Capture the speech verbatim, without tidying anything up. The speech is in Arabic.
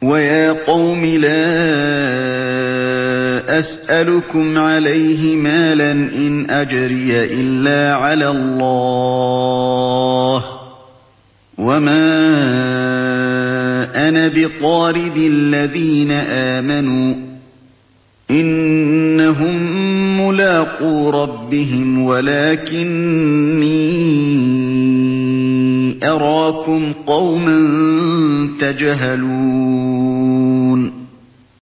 وَيَا قَوْمِ لَا أَسْأَلُكُمْ عَلَيْهِ مَالًا ۖ إِنْ أَجْرِيَ إِلَّا عَلَى اللَّهِ ۖ وَمَا أَنَا بِطَارِدِ الَّذِينَ آمَنُوا ۚ إِنَّهُم مُّلَاقُو رَبِّهِمْ وَلَٰكِنِّي أَرَاكُمْ قَوْمًا تَجْهَلُونَ